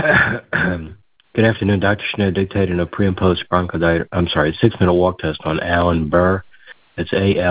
Good afternoon. Dr. Schneider dictated a pre and post bronchodilator, 6-minute walk test on Alan Burr. It's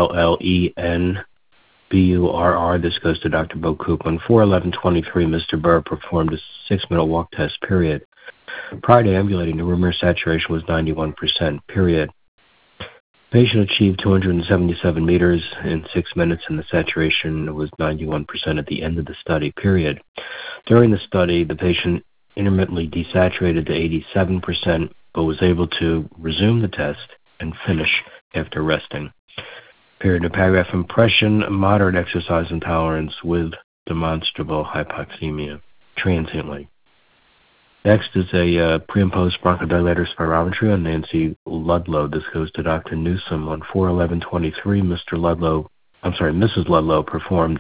ALLENBURR. This goes to Dr. Bo Coop. On 4/11/23, Mr. Burr performed a 6-minute walk test, period. Prior to ambulating, the room air saturation was 91%, period. Patient achieved 277 meters in 6 minutes, and the saturation was 91% at the end of the study, period. During the study, the patient intermittently desaturated to 87%, but was able to resume the test and finish after resting. Period. Paragraph impression, moderate exercise intolerance with demonstrable hypoxemia, transiently. Next is a pre and post bronchodilator spirometry on Nancy Ludlow. This goes to Dr. Newsom. On 4/11/23, Mrs. Ludlow performed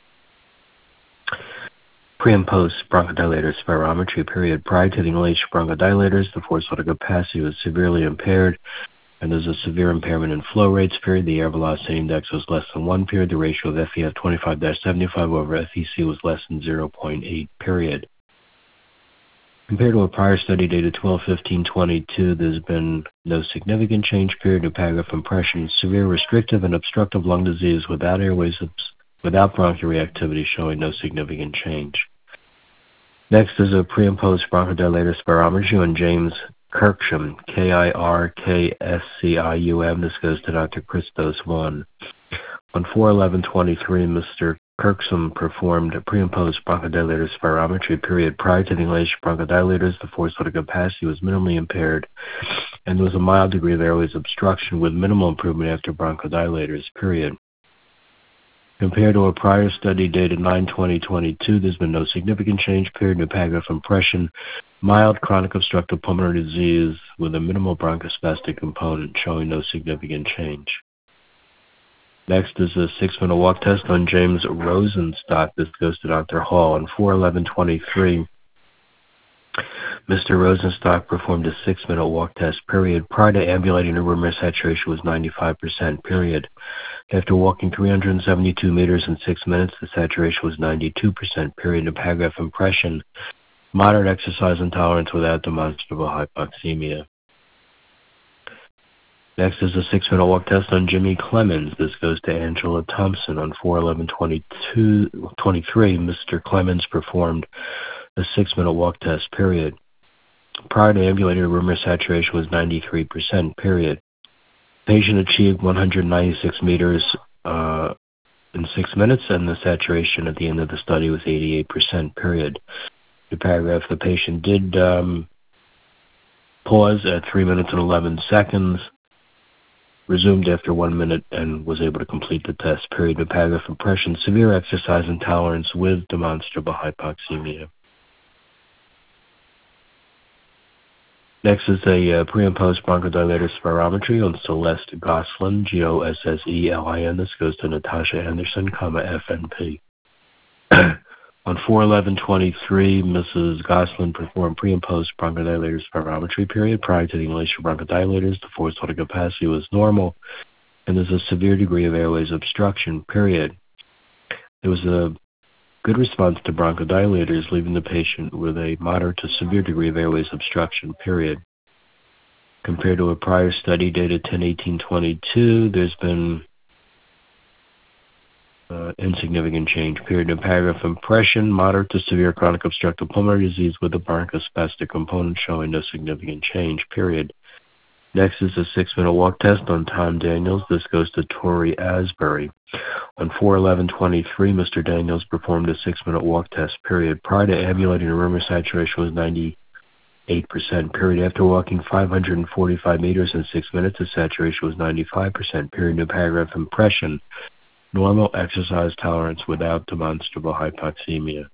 pre and post bronchodilator spirometry, period. Prior to the inhalation bronchodilators, the forced vital capacity was severely impaired, and there's a severe impairment in flow rates, period. The air velocity index was less than 1, period. The ratio of FEF 25-75 over FEC was less than 0.8, period. Compared to a prior study dated 12/15/22, there's been no significant change, period. New paragraph impression, severe restrictive and obstructive lung disease without airways, without bronchial reactivity, showing no significant change. Next is a pre and post bronchodilator spirometry on James Kirksham, Kirkscium. This goes to Dr. Christos 1. On 4/11/23, Mr. Kirksham performed a pre and post bronchodilator spirometry, period. Prior to the inhalation bronchodilators, the forced vital capacity was minimally impaired, and there was a mild degree of airways obstruction with minimal improvement after bronchodilators, period. Compared to a prior study dated 9/20/22, there's been no significant change, period. New paragraph impression, mild chronic obstructive pulmonary disease with a minimal bronchospastic component, showing no significant change. Next is a 6-minute walk test on James Rosenstock. This goes to Dr. Hall. On 4/11/23, Mr. Rosenstock performed a 6-minute walk test, period. Prior to ambulating, the room air saturation was 95%, period. After walking 372 meters in 6 minutes, the saturation was 92%, period. In paragraph impression, moderate exercise intolerance without demonstrable hypoxemia. Next is a 6-minute walk test on Jimmy Clemens. This goes to Angela Thompson. On 4/11/23, Mr. Clemens performed a 6-minute walk test, period. Prior to ambulating, the room air saturation was 93%, period. Patient achieved 196 meters in 6 minutes, and the saturation at the end of the study was 88%, period. The paragraph, the patient did pause at 3 minutes and 11 seconds, resumed after 1 minute, and was able to complete the test, period. The paragraph impression, severe exercise intolerance with demonstrable hypoxemia. Next is a pre and post bronchodilator spirometry on Celeste Gosselin, Gosselin. This goes to Natasha Anderson, FNP. On 4/11/23, Mrs. Gosselin performed pre and post bronchodilator spirometry, period. Prior to the inhalation bronchodilators, the forced vital capacity was normal, and there's a severe degree of airways obstruction, period. There was a good response to bronchodilators, leaving the patient with a moderate to severe degree of airways obstruction, period. Compared to a prior study dated 10/18/22, there's been insignificant change, period. In paragraph impression, moderate to severe chronic obstructive pulmonary disease with a bronchospastic component, showing no significant change, period. Next is a 6-minute walk test on Tom Daniels. This goes to Tori Asbury. On 4/11/23, Mr. Daniels performed a 6-minute walk test, period. Prior to ambulating, the room air saturation was 98%, period. After walking 545 meters in 6 minutes, the saturation was 95%, period. New paragraph impression, normal exercise tolerance without demonstrable hypoxemia.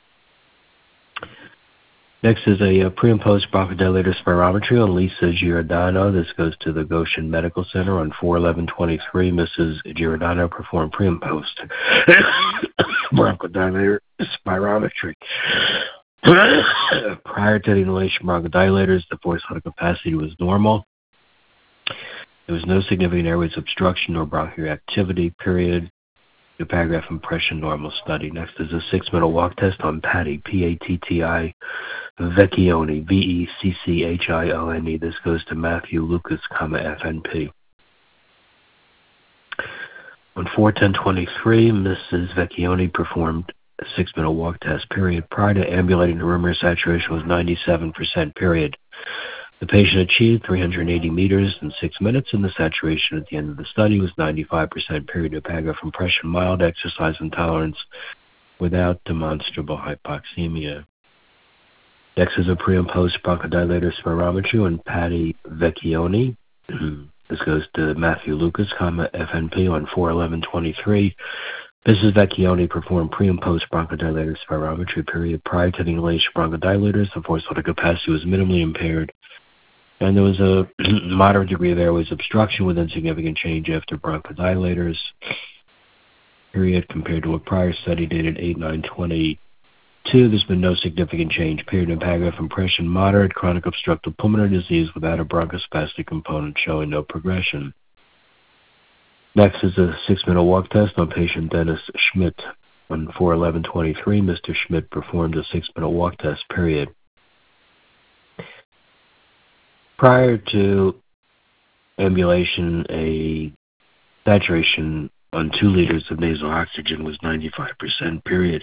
Next is a pre and post bronchodilator spirometry on Lisa Giordano. This goes to the Goshen Medical Center. On 4/11/23, Mrs. Giordano performed pre and post bronchodilator spirometry. Prior to the inhalation bronchodilators, the forced vital capacity was normal. There was no significant airways obstruction or bronchial activity, period. The paragraph impression normal study. Next is a 6-minute walk test on Patti, P-A-T-T-I, Vecchione, V-E-C-C-H-I-O-N-E. This goes to Matthew Lucas, FNP. On 4/10/23, Mrs. Vecchione performed a 6-minute walk test, period. Prior to ambulating, the room air saturation was 97%, period. The patient achieved 380 meters in 6 minutes, and the saturation at the end of the study was 95%, period. The paragraph impression, mild exercise intolerance without demonstrable hypoxemia. Next is a pre- and post-bronchodilator spirometry on Patti Vecchione. This goes to Matthew Lucas, FNP, on 4/11/23. Mrs. Vecchione performed pre- and post-bronchodilator spirometry, period. Prior to the inhalation bronchodilators, the forced vital capacity was minimally impaired, and there was a moderate degree of airways obstruction with insignificant change after bronchodilators, period. Compared to a prior study dated 8/9/22, there's been no significant change, period. In paragraph impression, moderate chronic obstructive pulmonary disease without a bronchospastic component, showing no progression. Next is a 6-minute walk test on patient Dennis Schmidt. On 4/11/23, Mr. Schmidt performed a 6-minute walk test, period. Prior to ambulation, a saturation on 2 liters of nasal oxygen was 95%, period.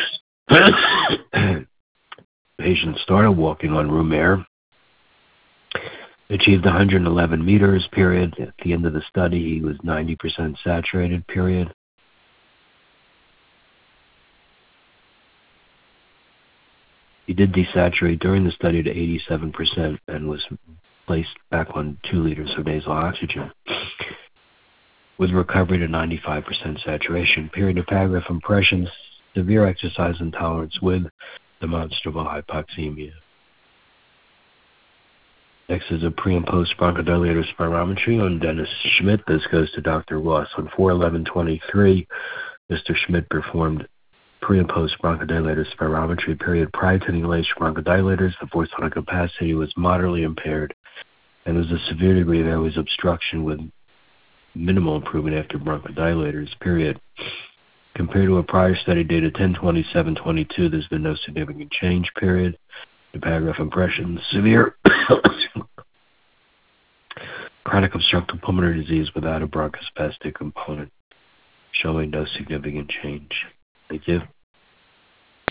Patient started walking on room air, achieved 111 meters, period. At the end of the study, he was 90% saturated, period. He did desaturate during the study to 87% and was placed back on 2 liters of nasal oxygen with recovery to 95% saturation, period. The paragraph impressions, severe exercise intolerance with demonstrable hypoxemia. Next is a pre- and post-bronchodilator spirometry on Dennis Schmidt. This goes to Dr. Ross. On 4/11/23, Mr. Schmidt performed pre- and post-bronchodilator spirometry, period. Prior to the inhalation bronchodilators, the forced vital capacity was moderately impaired, and there was a severe degree of airways obstruction with minimal improvement after bronchodilators, period. Compared to a prior study dated 10/27/22, there's been no significant change, period. The paragraph impression, severe chronic obstructive pulmonary disease without a bronchospastic component, showing no significant change. Thank you.